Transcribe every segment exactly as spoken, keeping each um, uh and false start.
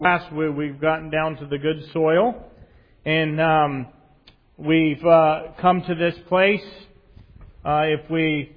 Last we, we've gotten down to the good soil, and um, we've uh, come to this place. Uh, if we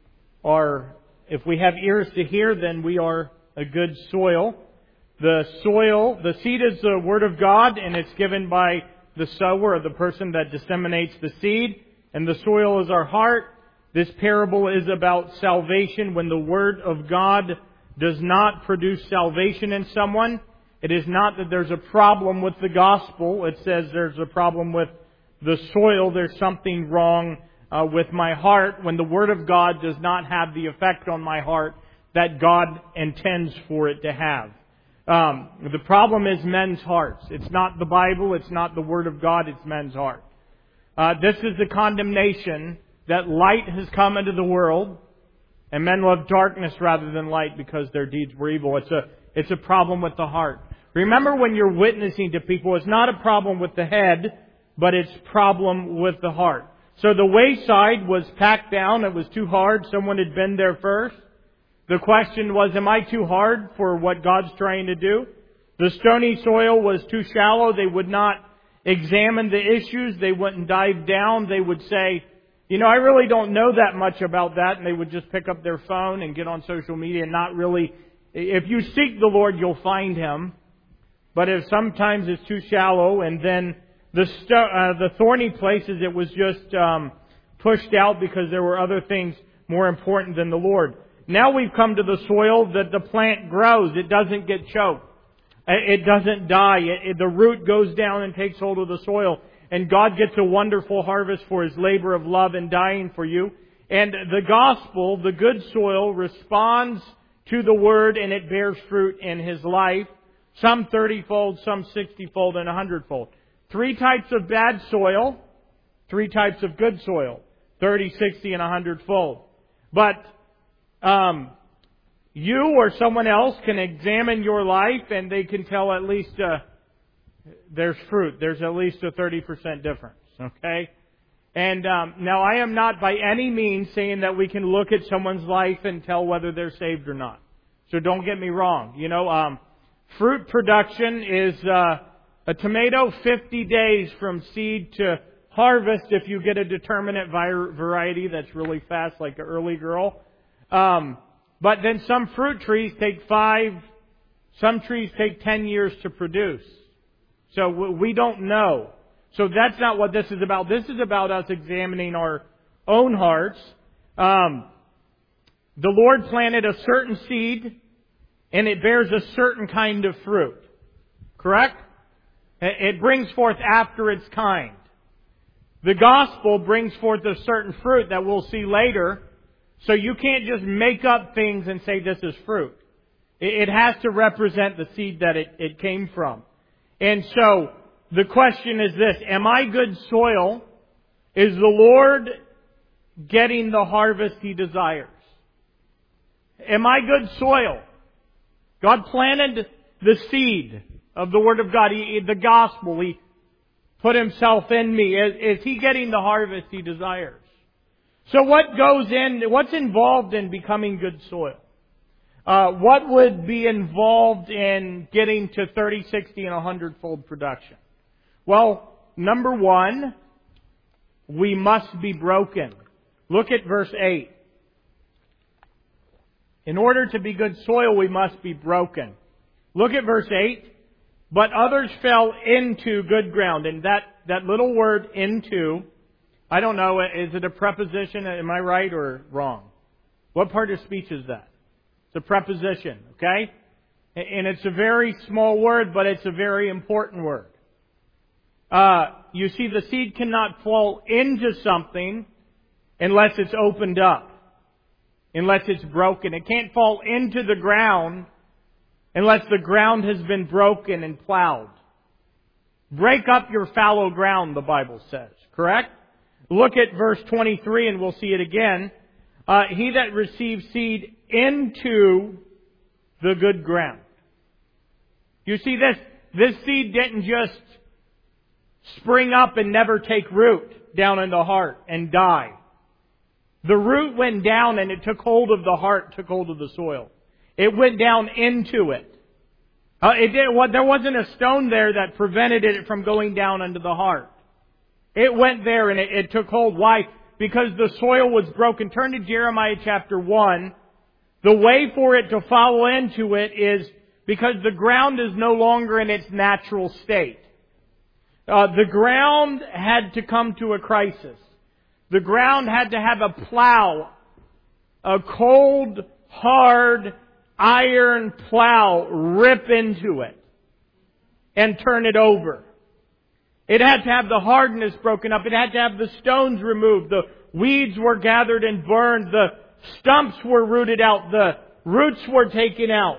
are, if we have ears to hear, then we are a good soil. The soil, the seed is the Word of God, and it's given by the sower, or the person that disseminates the seed. And the soil is our heart. This parable is about salvation. When the Word of God does not produce salvation in someone, it is not that there's a problem with the gospel. It says there's a problem with the soil. There's something wrong uh, with my heart when the Word of God does not have the effect on my heart that God intends for it to have. Um, the problem is men's hearts. It's not the Bible. It's not the Word of God. It's men's heart. Uh, this is the condemnation that light has come into the world, and men love darkness rather than light because their deeds were evil. It's a It's a problem with the heart. Remember, when you're witnessing to people, it's not a problem with the head, but it's a problem with the heart. So the wayside was packed down. It was too hard. Someone had been there first. The question was, am I too hard for what God's trying to do? The stony soil was too shallow. They would not examine the issues. They wouldn't dive down. They would say, you know, I really don't know that much about that. And they would just pick up their phone and get on social media and not really... If you seek the Lord, you'll find Him. But if sometimes it's too shallow, and then the sto- uh, the thorny places, it was just um, pushed out because there were other things more important than the Lord. Now we've come to the soil that the plant grows. It doesn't get choked. It doesn't die. It, it, the root goes down and takes hold of the soil. And God gets a wonderful harvest for His labor of love and dying for you. And the gospel, the good soil, responds to the Word, and it bears fruit in his life. Some thirty-fold, some sixty-fold, and a hundred-fold. Three types of bad soil, three types of good soil. thirty, sixty, and a hundred-fold. But um, you or someone else can examine your life, and they can tell at least uh, there's fruit. There's at least a thirty percent difference. Okay? And um, now I am not by any means saying that we can look at someone's life and tell whether they're saved or not. So don't get me wrong. You know, um, fruit production is uh, a tomato fifty days from seed to harvest if you get a determinate vi- variety that's really fast, like an early girl. Um, but then some fruit trees take five, some trees take ten years to produce. So we don't know. So that's not what this is about. This is about us examining our own hearts. Um, the Lord planted a certain seed, and it bears a certain kind of fruit. Correct? It brings forth after its kind. The gospel brings forth a certain fruit that we'll see later. So you can't just make up things and say this is fruit. It has to represent the seed that it, it came from. And so the question is this: am I good soil? Is the Lord getting the harvest He desires? Am I good soil? God planted the seed of the Word of God, he, the gospel. He put Himself in me. Is, is He getting the harvest He desires? So what goes in, what's involved in becoming good soil? Uh, what would be involved in getting to thirty, sixty, and a hundred-fold production? Well, number one, we must be broken. Look at verse eight. In order to be good soil, we must be broken. Look at verse eight. But others fell into good ground. And that, that little word, into, I don't know, is it a preposition? Am I right or wrong? What part of speech is that? It's a preposition, okay? And it's a very small word, but it's a very important word. Uh, you see, the seed cannot fall into something unless it's opened up, unless it's broken. It can't fall into the ground unless the ground has been broken and plowed. Break up your fallow ground, the Bible says. Correct? Look at verse twenty-three and we'll see it again. Uh, he that receives seed into the good ground. You see, this, this seed didn't just spring up and never take root down in the heart and die. The root went down and it took hold of the heart, took hold of the soil. It went down into it. Uh, it did, well, there wasn't a stone there that prevented it from going down into the heart. It went there and it, it took hold. Why? Because the soil was broken. Turn to Jeremiah chapter one. The way for it to follow into it is because the ground is no longer in its natural state. Uh, the ground had to come to a crisis. The ground had to have a plow, a cold, hard, iron plow rip into it and turn it over. It had to have the hardness broken up. It had to have the stones removed. The weeds were gathered and burned. The stumps were rooted out. The roots were taken out.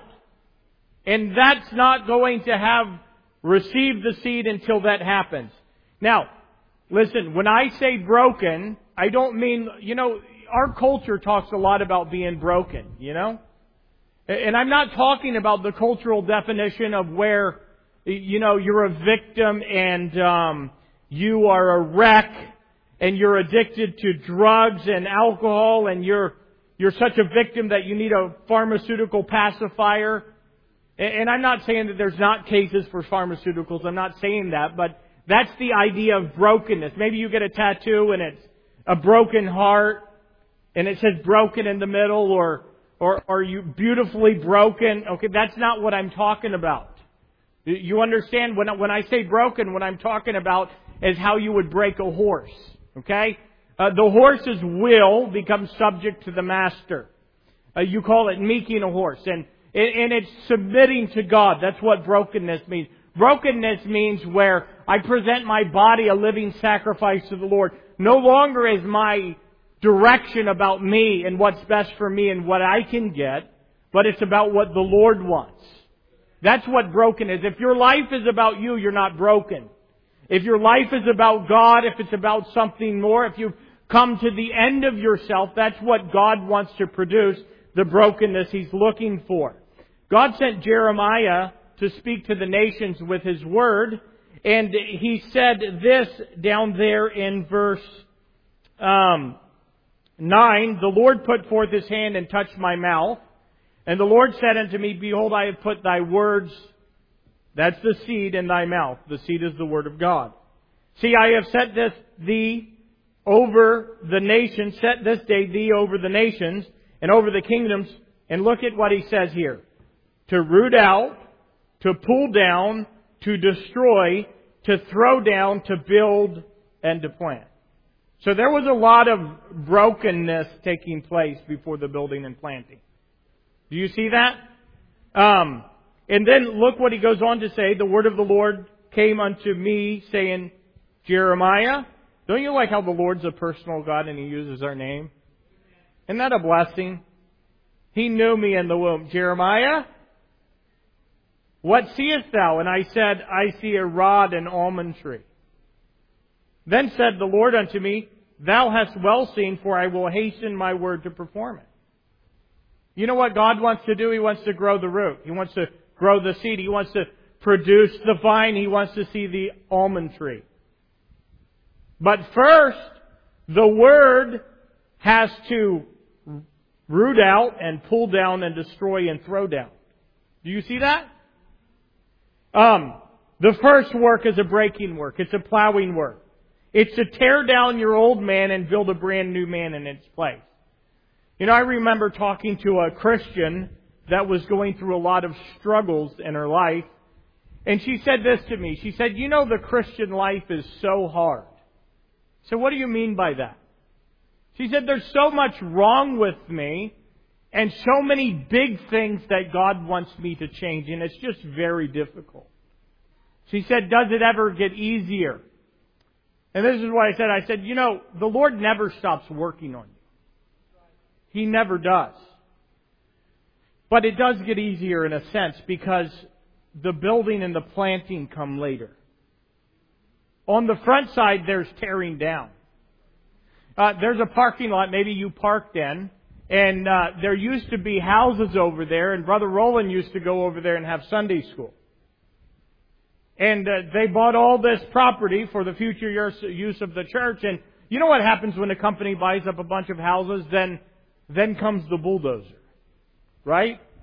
And that's not going to have received the seed until that happens. Now, listen, when I say broken, I don't mean, you know, our culture talks a lot about being broken, you know? And I'm not talking about the cultural definition of where, you know, you're a victim and um, you are a wreck and you're addicted to drugs and alcohol and you're you're such a victim that you need a pharmaceutical pacifier. And I'm not saying that there's not cases for pharmaceuticals. I'm not saying that, but that's the idea of brokenness. Maybe you get a tattoo and it's a broken heart and it says broken in the middle, or or are you beautifully broken? Okay, that's not what I'm talking about. You understand when when I say broken, what I'm talking about is how you would break a horse. Okay, uh, the horse's will becomes subject to the master. Uh, you call it meeking a horse, and and it's submitting to God. That's what brokenness means. Brokenness means where I present my body a living sacrifice to the Lord. No longer is my direction about me and what's best for me and what I can get, but it's about what the Lord wants. That's what broken is. If your life is about you, you're not broken. If your life is about God, if it's about something more, if you've come to the end of yourself, that's what God wants to produce, the brokenness He's looking for. God sent Jeremiah to speak to the nations with His Word, and He said this down there in verse um, nine, "The Lord put forth His hand and touched my mouth. And the Lord said unto me, Behold, I have put thy words," that's the seed, "in thy mouth." The seed is the Word of God. "See, I have set this thee over the nations, set this day thee over the nations and over the kingdoms." And look at what He says here. "To root out, to pull down, to destroy, to throw down, to build, and to plant." So there was a lot of brokenness taking place before the building and planting. Do you see that? Um, and then look what he goes on to say. "The word of the Lord came unto me, saying, Jeremiah." Don't you like how the Lord's a personal God and He uses our name? Isn't that a blessing? He knew me in the womb. "Jeremiah, what seest thou?" And I said, "I see a rod and almond tree." Then said the Lord unto me, "Thou hast well seen, for I will hasten my word to perform it." You know what God wants to do? He wants to grow the root. He wants to grow the seed. He wants to produce the vine. He wants to see the almond tree. But first, the Word has to root out and pull down and destroy and throw down. Do you see that? Um, the first work is a breaking work. It's a plowing work. It's to tear down your old man and build a brand new man in its place. You know, I remember talking to a Christian that was going through a lot of struggles in her life. And she said this to me. She said, "You know, the Christian life is so hard." So what do you mean by that? She said, "There's so much wrong with me and so many big things that God wants me to change. And it's just very difficult." She said, "Does it ever get easier?" And this is what I said. I said, "You know, the Lord never stops working on you. He never does. But it does get easier in a sense because the building and the planting come later. On the front side, there's tearing down. Uh, there's a parking lot maybe you parked in, and uh, there used to be houses over there, and Brother Roland used to go over there and have Sunday school. And uh, they bought all this property for the future use of the church, and you know what happens when a company buys up a bunch of houses? Then Then comes the bulldozer, right?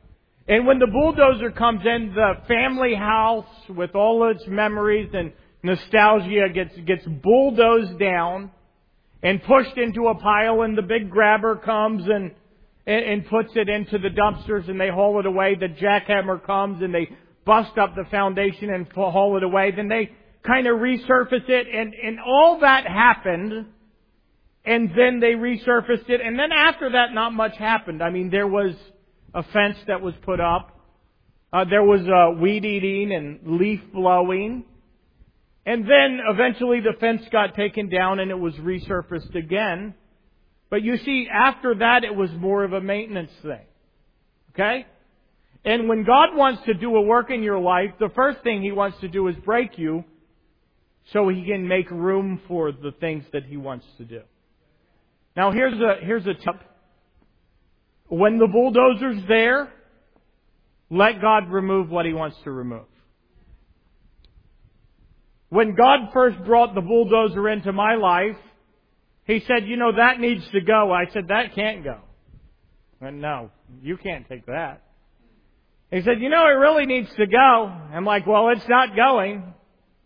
And when the bulldozer comes in, the family house with all its memories and nostalgia gets, gets bulldozed down and pushed into a pile, and the big grabber comes and, and, and puts it into the dumpsters, and they haul it away. The jackhammer comes and they bust up the foundation and haul it away. Then they kind of resurface it, and, and all that happened, and then they resurfaced it, and then after that not much happened. I mean, there was a fence that was put up. Uh, there was uh, weed eating and leaf blowing. And then eventually the fence got taken down and it was resurfaced again. But you see, after that it was more of a maintenance thing. Okay? And when God wants to do a work in your life, the first thing He wants to do is break you so He can make room for the things that He wants to do. Now here's a, here's a tip. When the bulldozer's there, let God remove what He wants to remove. When God first brought the bulldozer into my life, He said, you know, that needs to go. I said, that can't go. And no, you can't take that. He said, you know, it really needs to go. I'm like, well, it's not going.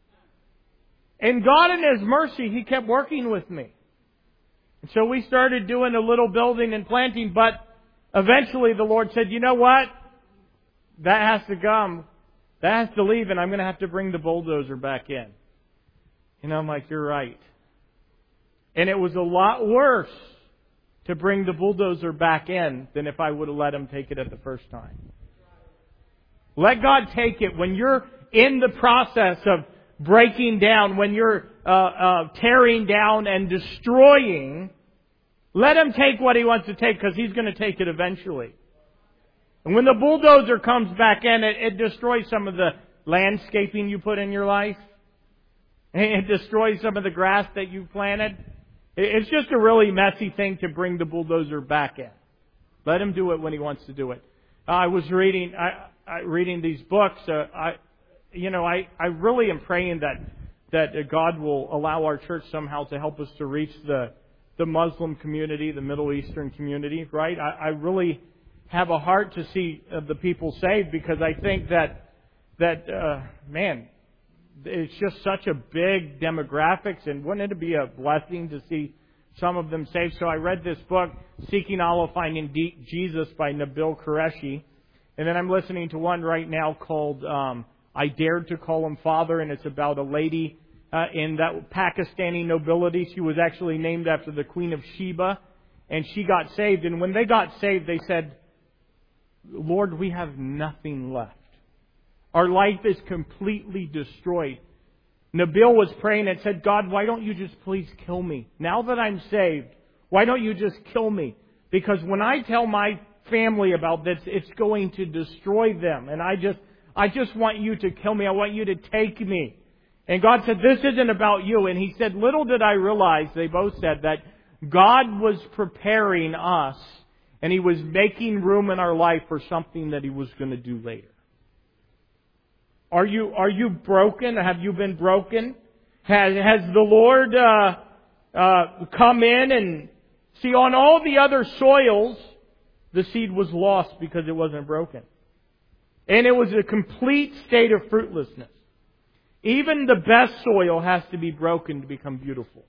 And God in His mercy, He kept working with me. And so we started doing a little building and planting, but eventually the Lord said, you know what? That has to come. That has to leave, and I'm going to have to bring the bulldozer back in. And I'm like, you're right. And it was a lot worse to bring the bulldozer back in than if I would have let Him take it at the first time. Let God take it. When you're in the process of breaking down, when you're uh, uh, tearing down and destroying, let Him take what He wants to take, because He's going to take it eventually. And when the bulldozer comes back in, it, it destroys some of the landscaping you put in your life. It destroys some of the grass that you planted. It's just a really messy thing to bring the bulldozer back in. Let Him do it when He wants to do it. I was reading, I, I reading these books. Uh, I, you know, I, I really am praying that that God will allow our church somehow to help us to reach the the Muslim community, the Middle Eastern community. Right? I, I really have a heart to see uh, the people saved, because I think that that uh, man, it's just such a big demographics, and wouldn't it be a blessing to see some of them saved? So I read this book, Seeking Allah, Finding D- Jesus by Nabil Qureshi, and then I'm listening to one right now called um, I Dared to Call Him Father, and it's about a lady uh, in that Pakistani nobility. She was actually named after the Queen of Sheba, and she got saved. And when they got saved, they said, Lord, we have nothing left. Our life is completely destroyed. Nabil was praying and said, God, why don't you just please kill me? Now that I'm saved, why don't you just kill me? Because when I tell my family about this, it's going to destroy them. And I just, I just want you to kill me. I want you to take me. And God said, this isn't about you. And He said, little did I realize, they both said, that God was preparing us, and He was making room in our life for something that He was going to do later. Are you are you broken? Have you been broken? Has has the Lord uh, uh, come in and see, on all the other soils, the seed was lost because it wasn't broken, and it was a complete state of fruitlessness. Even the best soil has to be broken to become beautiful.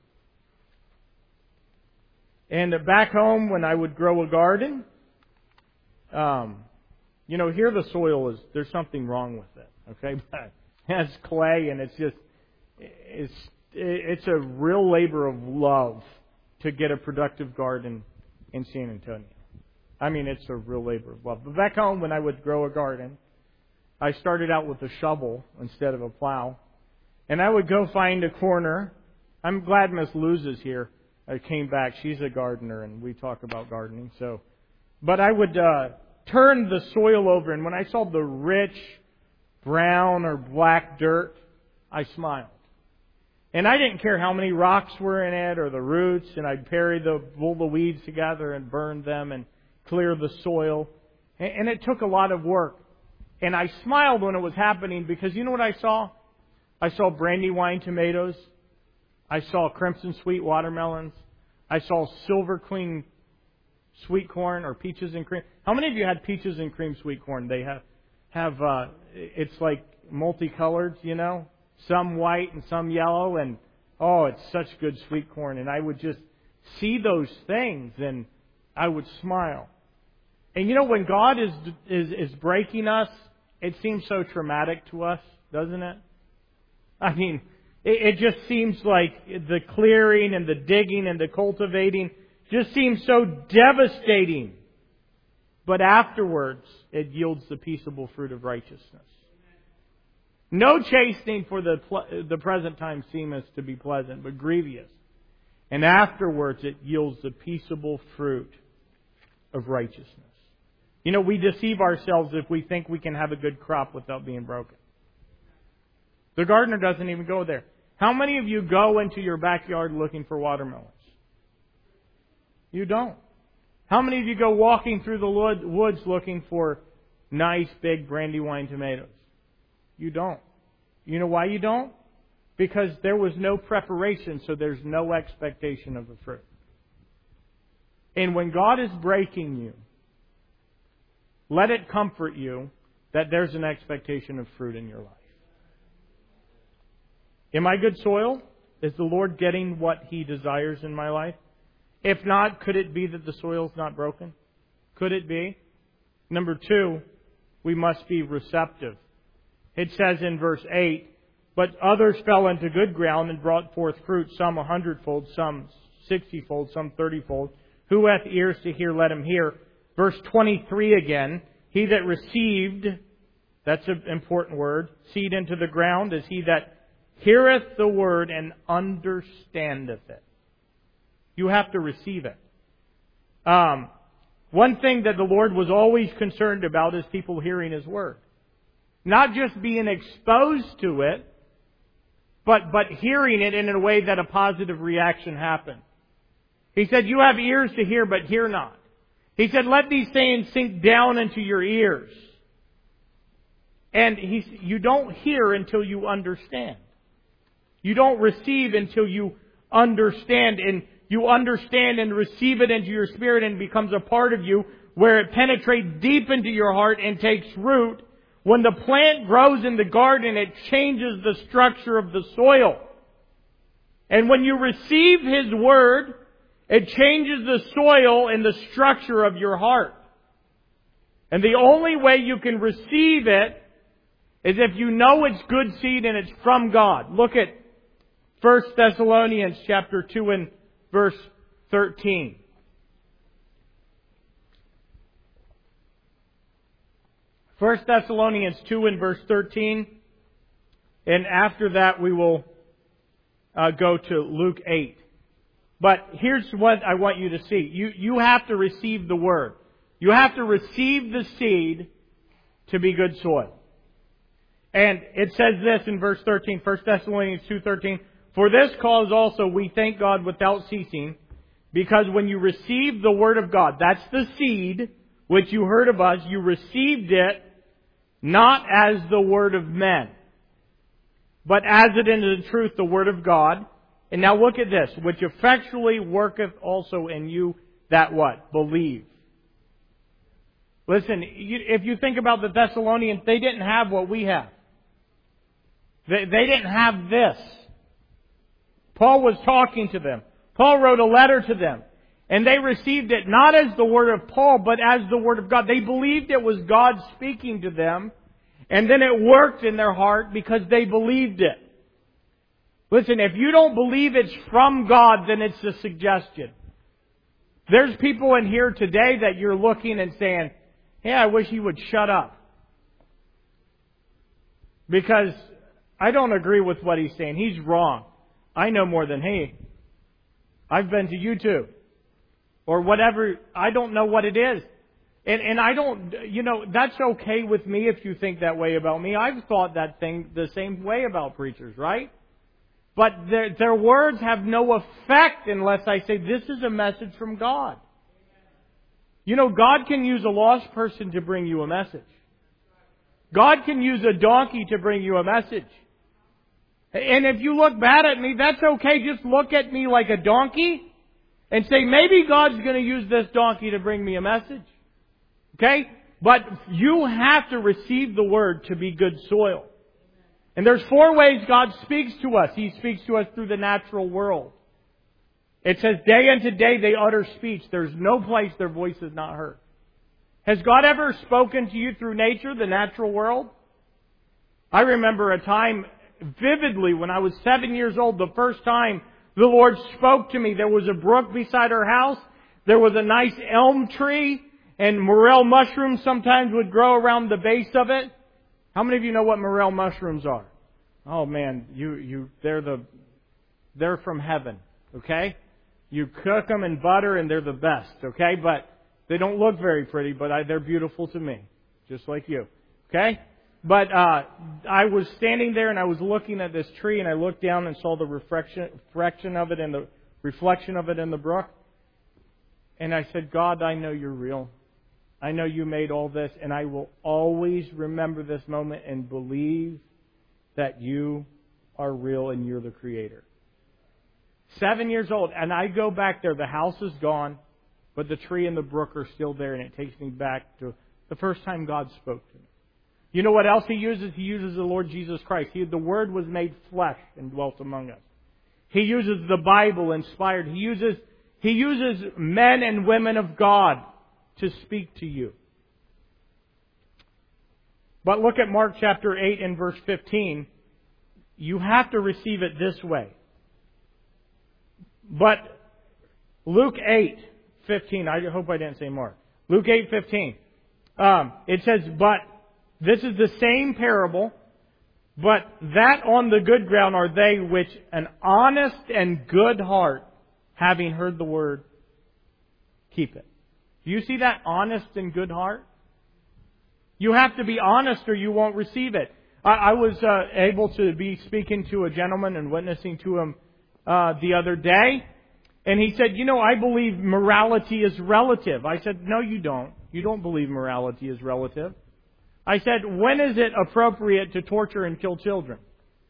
And back home, when I would grow a garden, um, you know, here the soil is, there's something wrong with it. Okay, but it has clay, and it's just, it's, it's a real labor of love to get a productive garden in San Antonio. I mean, it's a real labor of love. But back home, when I would grow a garden, I started out with a shovel instead of a plow. And I would go find a corner. I'm glad Miss Luz is here. I came back. She's a gardener, and we talk about gardening. So, but I would uh, turn the soil over, and when I saw the rich brown or black dirt, I smiled. And I didn't care how many rocks were in it or the roots, and I'd bury the, pull the weeds together and burn them and clear the soil. And it took a lot of work. And I smiled when it was happening, because you know what I saw? I saw Brandywine tomatoes. I saw Crimson Sweet watermelons. I saw Silver Queen sweet corn or peaches and cream. How many of you had peaches and cream sweet corn? They have, have uh, it's like multicolored, you know, some white and some yellow, and oh, it's such good sweet corn. And I would just see those things, and I would smile. And you know, when God is is is breaking us, it seems so traumatic to us, doesn't it? I mean, it, it just seems like the clearing and the digging and the cultivating just seems so devastating. But afterwards, it yields the peaceable fruit of righteousness. No chastening for the the present time seemeth to be pleasant, but grievous. And afterwards, it yields the peaceable fruit of righteousness. You know, we deceive ourselves if we think we can have a good crop without being broken. The gardener doesn't even go there. How many of you go into your backyard looking for watermelons? You don't. How many of you go walking through the woods looking for nice, big Brandywine tomatoes? You don't. You know why you don't? Because there was no preparation, so there's no expectation of the fruit. And when God is breaking you, let it comfort you that there's an expectation of fruit in your life. Am I good soil? Is the Lord getting what He desires in my life? If not, could it be that the soil's not broken? Could it be? Number two, we must be receptive. It says in verse eight, but others fell into good ground and brought forth fruit, some a hundredfold, some sixtyfold, some thirtyfold. Who hath ears to hear, let him hear. Verse twenty-three again, he that received, that's an important word, seed into the ground, is he that heareth the word and understandeth it. You have to receive it. Um, one thing that the Lord was always concerned about is people hearing His word. Not just being exposed to it, but, but hearing it in a way that a positive reaction happened. He said, you have ears to hear, but hear not. He said, let these sayings sink down into your ears. And he, you don't hear until you understand. You don't receive until you understand, and you understand and receive it into your spirit and becomes a part of you, where it penetrates deep into your heart and takes root. When the plant grows in the garden, it changes the structure of the soil. And when you receive His word, it changes the soil and the structure of your heart. And the only way you can receive it is if you know it's good seed and it's from God. Look at First Thessalonians chapter two and verse thirteen. First Thessalonians two and verse thirteen. And after that we will uh, go to Luke eight. But here's what I want you to see. You, you have to receive the word. You have to receive the seed to be good soil. And it says this in verse thirteen, First Thessalonians two thirteen. For this cause also we thank God without ceasing, because when you received the word of God, that's the seed which you heard of us, you received it not as the word of men, but as it is in truth the word of God. And now look at this, which effectually worketh also in you that what? Believe. Listen, if you think about the Thessalonians, they didn't have what we have. They, they didn't have this. Paul was talking to them. Paul wrote a letter to them. And they received it not as the word of Paul, but as the word of God. They believed it was God speaking to them. And then it worked in their heart because they believed it. Listen, if you don't believe it's from God, then it's a suggestion. There's people in here today that you're looking and saying, hey, I wish he would shut up. Because I don't agree with what he's saying. He's wrong. I know more than he. I've been to YouTube. Or whatever. I don't know what it is. And, and I don't, you know, that's okay with me if you think that way about me. I've thought that thing the same way about preachers, right? But their, their words have no effect unless I say, this is a message from God. You know, God can use a lost person to bring you a message. God can use a donkey to bring you a message. And if you look bad at me, that's okay. Just look at me like a donkey. and say, maybe God's going to use this donkey to bring me a message. Okay? But you have to receive the Word to be good soil. And there's four ways God speaks to us. He speaks to us through the natural world. It says, day unto day they utter speech. There's no place their voice is not heard. Has God ever spoken to you through nature, the natural world? I remember a time vividly when I was seven years old, the first time the Lord spoke to me. There was a brook beside our house. There was a nice elm tree, and morel mushrooms sometimes would grow around the base of it. How many of you know what morel mushrooms are? Oh man, you, you, they're the, they're from heaven, okay? You cook them in butter and they're the best, okay? But they don't look very pretty, but I, they're beautiful to me, just like you, okay? But uh, I was standing there and I was looking at this tree, and I looked down and saw the reflection, reflection of it in the reflection of it in the brook. And I said, God, I know you're real. I know you made all this, and I will always remember this moment and believe that you are real and you're the Creator. Seven years old, and I go back there. The house is gone, but the tree and the brook are still there, and it takes me back to the first time God spoke to me. You know what else He uses? He uses the Lord Jesus Christ. He, the Word was made flesh and dwelt among us. He uses the Bible inspired. He uses, He uses men and women of God to speak to you. But look at Mark chapter eight and verse fifteen. You have to receive it this way. But Luke eight fifteen, I hope I didn't say Mark. Luke eight fifteen. Um, it says, but this is the same parable, but that on the good ground are they which an honest and good heart, having heard the word, keep it. Do you see that honest and good heart? You have to be honest or you won't receive it. I, I was uh, able to be speaking to a gentleman and witnessing to him uh, the other day. And he said, you know, I believe morality is relative. I said, no, you don't. You don't believe morality is relative. I said, when is it appropriate to torture and kill children?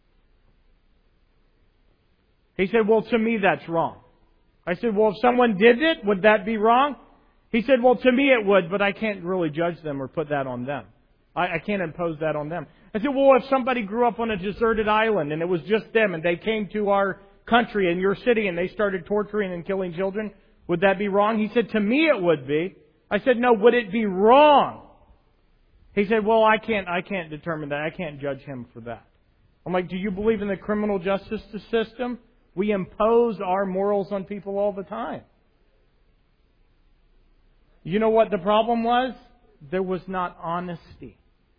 He said, well, to me that's wrong. I said, well, if someone did it, would that be wrong? He said, well, to me it would, but I can't really judge them or put that on them. I, I can't impose that on them. I said, well, if somebody grew up on a deserted island and it was just them and they came to our country and your city and they started torturing and killing children, would that be wrong? He said, to me it would be. I said, no, would it be wrong? He said, well, I can't, I can't determine that. I can't judge him for that. I'm like, do you believe in the criminal justice system? We impose our morals on people all the time. You know what the problem was? There was not honesty.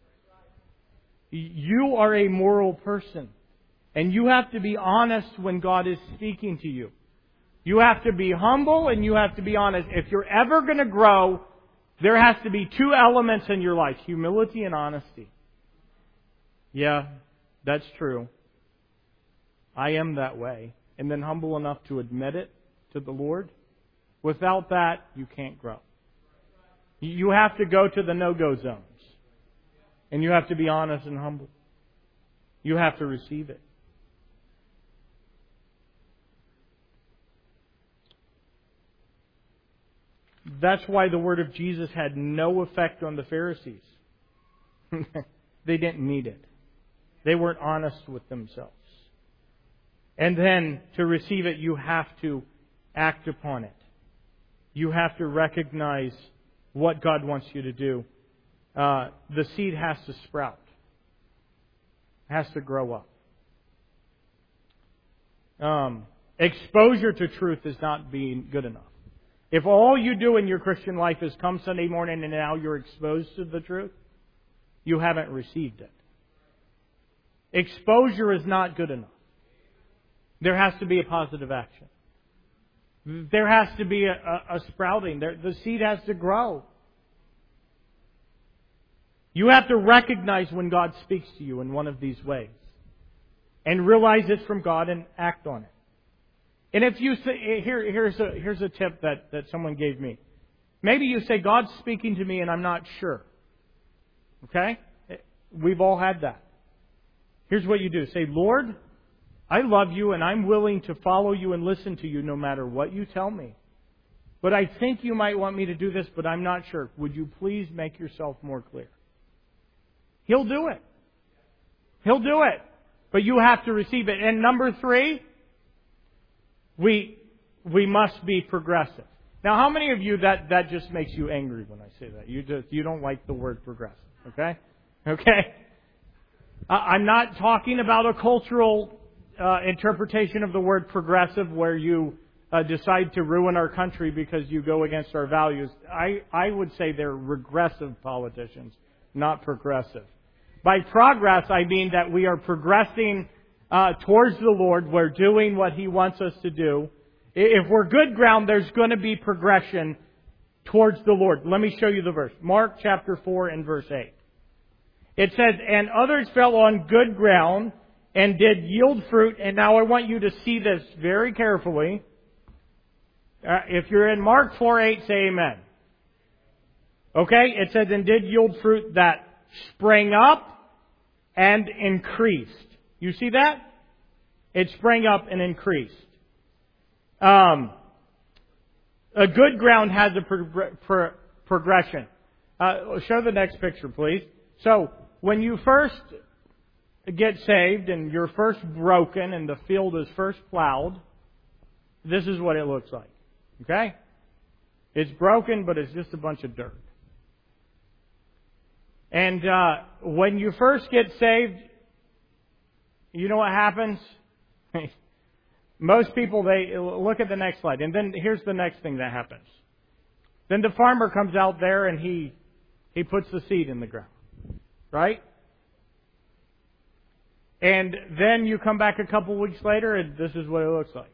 You are a moral person. And you have to be honest when God is speaking to you. You have to be humble and you have to be honest. If you're ever going to grow, there has to be two elements in your life. Humility and honesty. Yeah, that's true. I am that way. And then humble enough to admit it to the Lord. Without that, you can't grow. You have to go to the no-go zones. And you have to be honest and humble. You have to receive it. That's why the word of Jesus had no effect on the Pharisees. They didn't need it. They weren't honest with themselves. And then to receive it, you have to act upon it. You have to recognize what God wants you to do. Uh, the seed has to sprout. It has to grow up. Um, exposure to truth is not being good enough. If all you do in your Christian life is come Sunday morning and now you're exposed to the truth, you haven't received it. Exposure is not good enough. There has to be a positive action. There has to be a, a, a sprouting. There, the seed has to grow. You have to recognize when God speaks to you in one of these ways. And realize it's from God and act on it. And if you say, here, here's a, here's a tip that, that someone gave me. Maybe you say, God's speaking to me and I'm not sure. Okay? We've all had that. Here's what you do. Say, Lord, I love you and I'm willing to follow you and listen to you no matter what you tell me. but I think you might want me to do this, but I'm not sure. Would you please make yourself more clear? He'll do it. He'll do it. But you have to receive it. And number three, we we must be progressive. Now, how many of you that, that just makes you angry when I say that? You just you don't like the word progressive, okay? Okay? I'm not talking about a cultural uh, interpretation of the word progressive where you uh, decide to ruin our country because you go against our values. I, I would say they're regressive politicians, not progressive. By progress, I mean that we are progressing uh, towards the Lord. We're doing what He wants us to do. If we're good ground, there's going to be progression towards the Lord. Let me show you the verse. Mark chapter four and verse eight. It says, and others fell on good ground and did yield fruit. And now I want you to see this very carefully. Uh, if you're in Mark four eight, say amen. Okay? It says, and did yield fruit that sprang up and increased. You see that? It sprang up and increased. Um, a good ground has a pro- pro- progression. Uh, show the next picture, please. So, when you first get saved and you're first broken and the field is first plowed, this is what it looks like. Okay? It's broken, but it's just a bunch of dirt. And uh, when you first get saved, you know what happens? Most people, they look at the next slide. And then here's the next thing that happens. Then the farmer comes out there and he he puts the seed in the ground. Right? And then you come back a couple weeks later and this is what it looks like.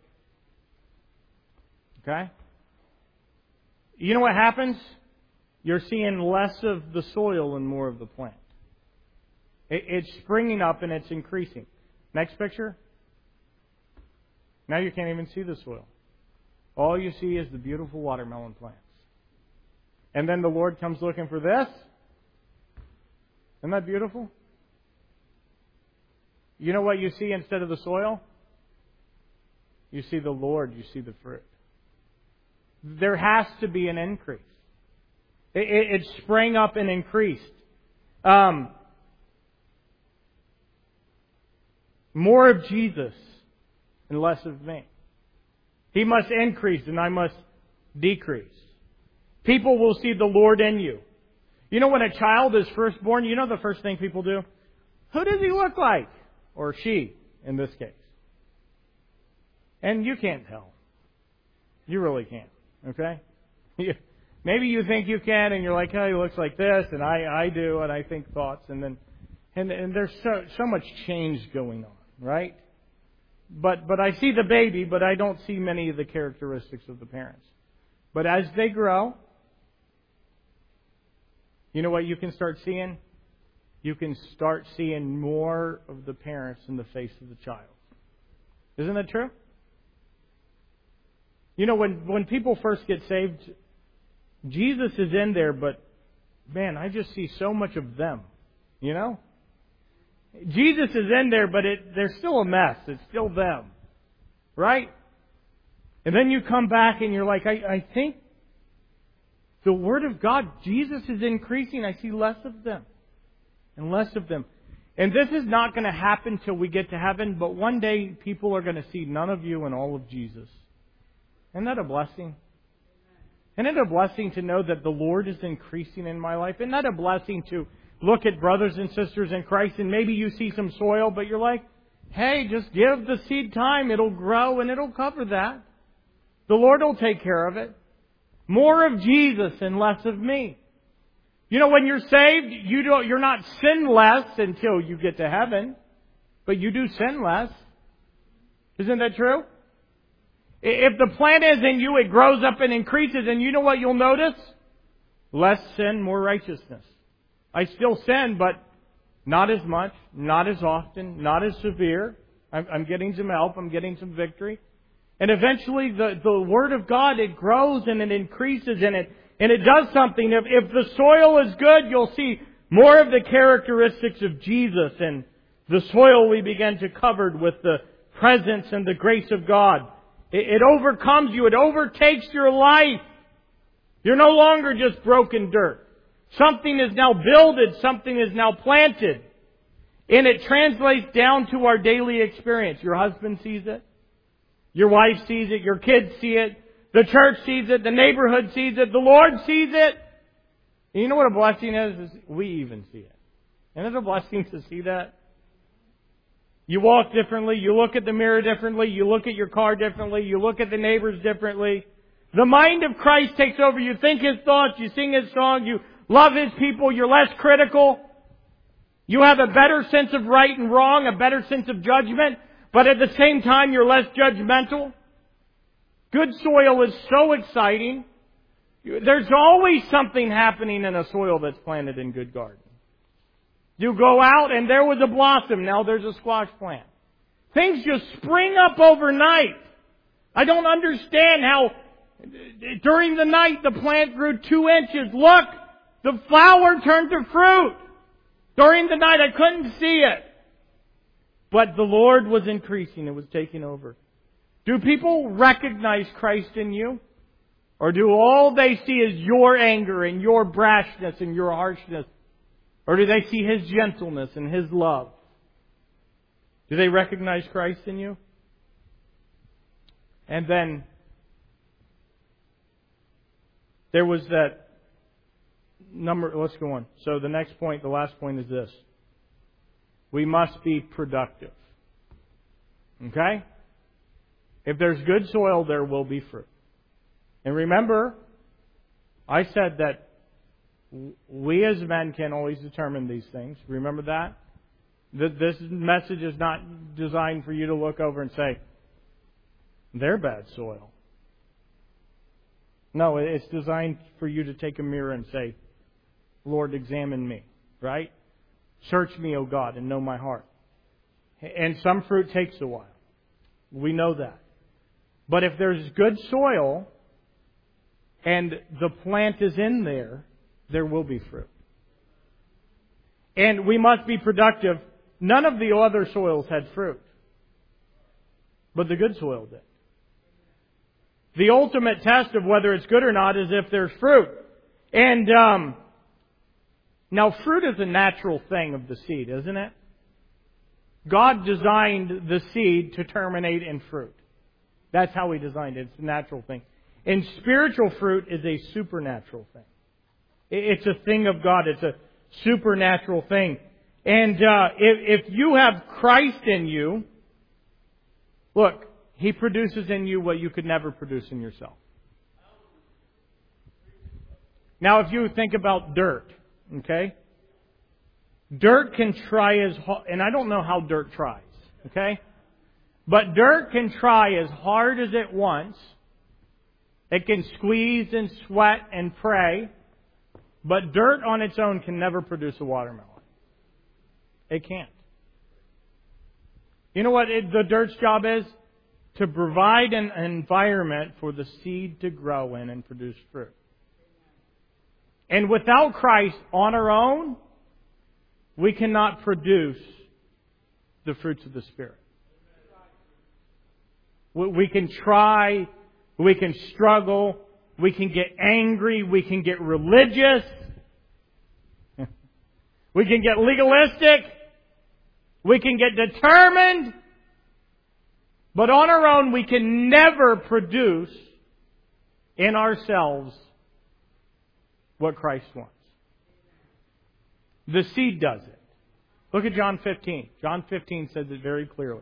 Okay? You know what happens? You're seeing less of the soil and more of the plant. It, it's springing up and it's increasing. Next picture. Now you can't even see the soil. All you see is the beautiful watermelon plants. And then the Lord comes looking for this. Isn't that beautiful? You know what you see instead of the soil? You see the Lord, you see the fruit. There has to be an increase. It, it, it sprang up and increased. Um, more of Jesus and less of me. He must increase and I must decrease. People will see the Lord in you. You know when a child is first born, you know the first thing people do? Who does he look like? Or she, in this case. And you can't tell. You really can't. Okay? Maybe you think you can and you're like, oh, he looks like this, and I, I do, and I think thoughts, and then and, and there's so so much change going on, right? But but I see the baby, but I don't see many of the characteristics of the parents. But as they grow, you know what you can start seeing? You can start seeing more of the parents in the face of the child. Isn't that true? You know, when, when people first get saved, Jesus is in there, but man, I just see so much of them. You know? Jesus is in there, but it, they're still a mess. It's still them. Right? And then you come back and you're like, I, I think the Word of God, Jesus is increasing. I see less of them. And less of them. And this is not going to happen till we get to heaven, but one day people are going to see none of you and all of Jesus. Isn't that a blessing? Isn't it a blessing to know that the Lord is increasing in my life? Isn't that a blessing to look at brothers and sisters in Christ and maybe you see some soil, but you're like, hey, just give the seed time. It'll grow and it'll cover that. The Lord will take care of it. More of Jesus and less of me. You know, when you're saved, you don't, you're not sinless until you get to heaven. But you do sin less. Isn't that true? If the plant is in you, it grows up and increases. And you know what you'll notice? Less sin, more righteousness. I still sin, but not as much, not as often, not as severe. I'm, I'm getting some help. I'm getting some victory. And eventually the, the Word of God, it grows and it increases and it And it does something. If, if the soil is good, you'll see more of the characteristics of Jesus. And the soil we begin to cover with the presence and the grace of God. It, it overcomes you. It overtakes your life. You're no longer just broken dirt. Something is now builded. Something is now planted. And it translates down to our daily experience. Your husband sees it. Your wife sees it. Your kids see it. The church sees it. The neighborhood sees it. The Lord sees it. And you know what a blessing is? Is we even see it. And it's a blessing to see that. You walk differently. You look at the mirror differently. You look at your car differently. You look at the neighbors differently. The mind of Christ takes over. You think His thoughts. You sing His song. You love His people. You're less critical. You have a better sense of right and wrong, a better sense of judgment. But at the same time, you're less judgmental. Good soil is so exciting. There's always something happening in a soil that's planted in good garden. You go out and there was a blossom. Now there's a squash plant. Things just spring up overnight. I don't understand how during the night the plant grew two inches. Look, the flower turned to fruit. During the night I couldn't see it. But the Lord was increasing. It was taking over. Do people recognize Christ in you? Or do all they see is your anger and your brashness and your harshness? Or do they see His gentleness and His love? Do they recognize Christ in you? And then there was that number. Let's go on. So the next point, the last point is this. We must be productive. Okay? If there's good soil, there will be fruit. And remember, I said that we as men can always determine these things. Remember that? This message is not designed for you to look over and say, they're bad soil. No, it's designed for you to take a mirror and say, Lord, examine me. Right? Search me, O God, and know my heart. And some fruit takes a while. We know that. But if there's good soil and the plant is in there, there will be fruit. And we must be productive. None of the other soils had fruit. But the good soil did. The ultimate test of whether it's good or not is if there's fruit. And um, now fruit is a natural thing of the seed, isn't it? God designed the seed to terminate in fruit. That's how He designed it. It's a natural thing. And spiritual fruit is a supernatural thing. It's a thing of God. It's a supernatural thing. And uh, if, if you have Christ in you, look, He produces in you what you could never produce in yourself. Now, if you think about dirt, okay? Dirt can try as hard, and I don't know how dirt tries, okay? But dirt can try as hard as it wants. It can squeeze and sweat and pray. But dirt on its own can never produce a watermelon. It can't. You know what it, the dirt's job is? To provide an environment for the seed to grow in and produce fruit. And without Christ on our own, we cannot produce the fruits of the Spirit. We can try, we can struggle, we can get angry, we can get religious, we can get legalistic, we can get determined, but on our own we can never produce in ourselves what Christ wants. The seed does it. Look at John fifteen. John fifteen says it very clearly.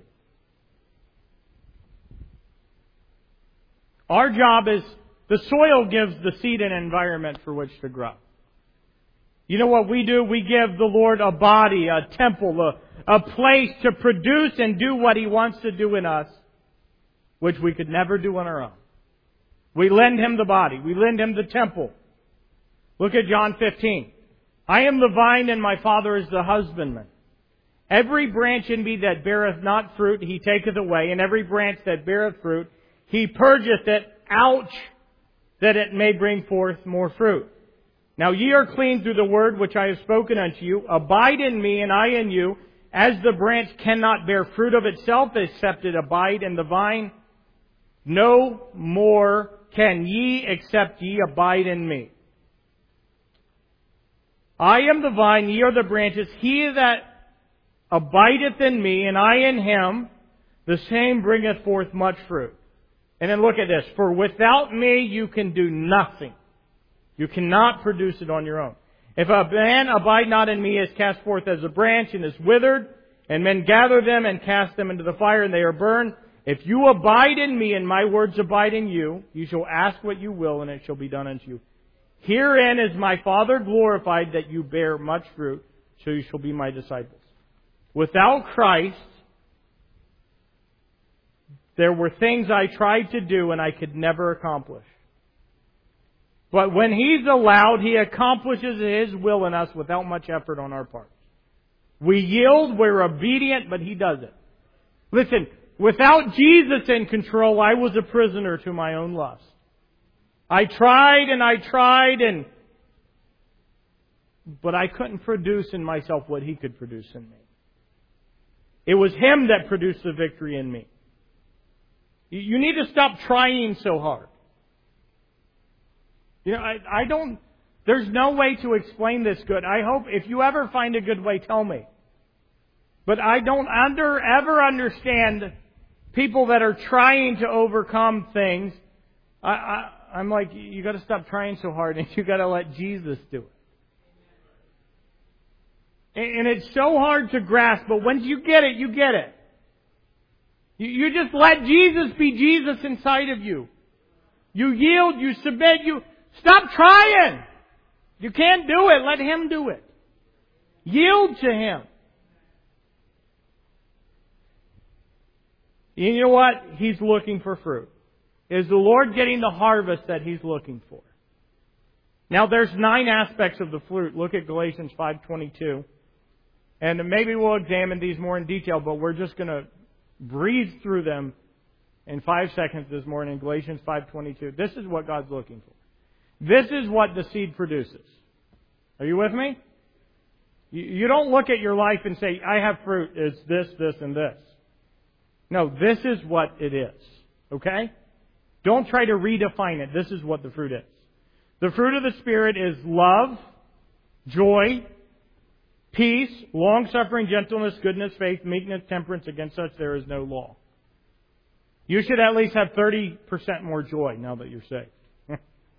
Our job is, the soil gives the seed an environment for which to grow. You know what we do? We give the Lord a body, a temple, a, a place to produce and do what He wants to do in us, which we could never do on our own. We lend Him the body. We lend Him the temple. Look at John fifteen. I am the vine and my Father is the husbandman. Every branch in me that beareth not fruit, He taketh away, and every branch that beareth fruit, He purgeth it, ouch, that it may bring forth more fruit. Now ye are clean through the word which I have spoken unto you. Abide in me, and I in you. As the branch cannot bear fruit of itself, except it abide in the vine, no more can ye except ye abide in me. I am the vine, ye are the branches. He that abideth in me, and I in him, the same bringeth forth much fruit. And then look at this. For without me you can do nothing. You cannot produce it on your own. If a man abide not in me, he is cast forth as a branch and is withered, and men gather them and cast them into the fire, and they are burned. If you abide in me, and my words abide in you, you shall ask what you will, and it shall be done unto you. Herein is my Father glorified, that you bear much fruit, so you shall be my disciples. Without Christ, there were things I tried to do and I could never accomplish. But when He's allowed, He accomplishes His will in us without much effort on our part. We yield, we're obedient, but He does it. Listen, without Jesus in control, I was a prisoner to my own lust. I tried and I tried, and but I couldn't produce in myself what He could produce in me. It was Him that produced the victory in me. You need to stop trying so hard. You know, I, I don't, there's no way to explain this good. I hope if you ever find a good way, tell me. But I don't under, ever understand people that are trying to overcome things. I, I, I'm like, you got to stop trying so hard, and you got to let Jesus do it. And, and it's so hard to grasp, but once you get it, you get it. You, you just let Jesus be Jesus inside of you. You yield, you submit, you stop trying. You can't do it. Let Him do it. Yield to Him. You know what? He's looking for fruit. Is the Lord getting the harvest that He's looking for? Now there's nine aspects of the fruit. Look at Galatians five twenty-two. And maybe we'll examine these more in detail, but we're just going to breeze through them in five seconds this morning. Galatians five twenty-two. This is what God's looking for. This is what the seed produces. Are you with me? You don't look at your life and say, I have fruit. It's this, this, and this. No, this is what it is. Okay? Don't try to redefine it. This is what the fruit is. The fruit of the Spirit is love, joy, peace, long-suffering, gentleness, goodness, faith, meekness, temperance. Against such there is no law. You should at least have thirty percent more joy now that you're saved.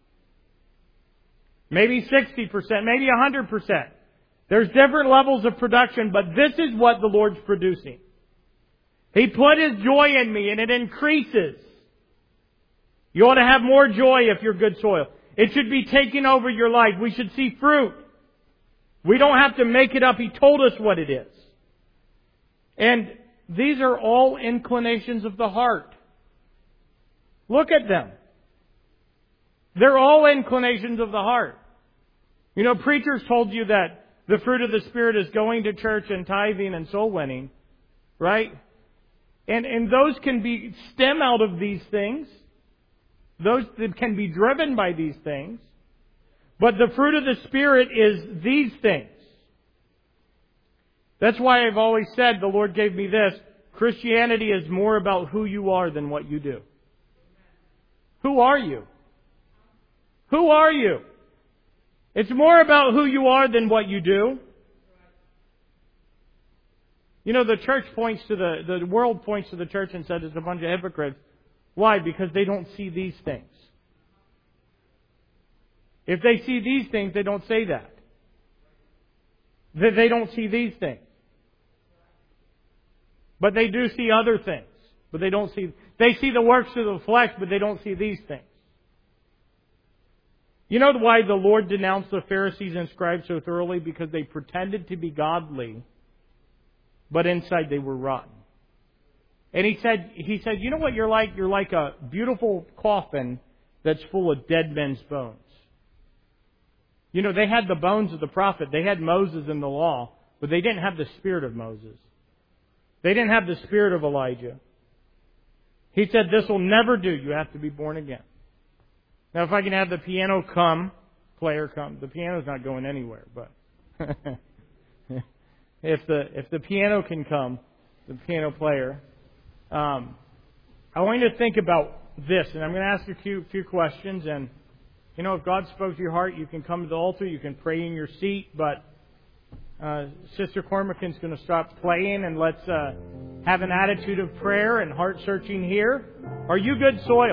Maybe sixty percent, maybe one hundred percent. There's different levels of production, but this is what the Lord's producing. He put His joy in me, and it increases. You ought to have more joy if you're good soil. It should be taking over your life. We should see fruit. We don't have to make it up. He told us what it is. And these are all inclinations of the heart. Look at them. They're all inclinations of the heart. You know, preachers told you that the fruit of the Spirit is going to church and tithing and soul winning, right? And and those can be stem out of these things. Those that can be driven by these things. But the fruit of the Spirit is these things. That's why I've always said, the Lord gave me this, Christianity is more about who you are than what you do. Who are you? Who are you? It's more about who you are than what you do. You know, the church points to the, the world points to the church and says it's a bunch of hypocrites. Why? Because they don't see these things. If they see these things, they don't say that. They, they don't see these things. But they do see other things. But they don't see, they see the works of the flesh, but they don't see these things. You know why the Lord denounced the Pharisees and scribes so thoroughly? Because they pretended to be godly, but inside they were rotten. And he said, he said, you know what you're like? You're like a beautiful coffin that's full of dead men's bones. You know, they had the bones of the prophet. They had Moses in the law, but they didn't have the spirit of Moses. They didn't have the spirit of Elijah. He said, this will never do. You have to be born again. Now, if I can have the piano come, player come. The piano's not going anywhere, but if the if the piano can come, the piano player, um, I want you to think about this, and I'm going to ask you a few, few questions, and you know, if God spoke to your heart, you can come to the altar, you can pray in your seat, but uh, Sister Cormacan's going to stop playing, and let's uh, have an attitude of prayer and heart searching here. Are you good soil?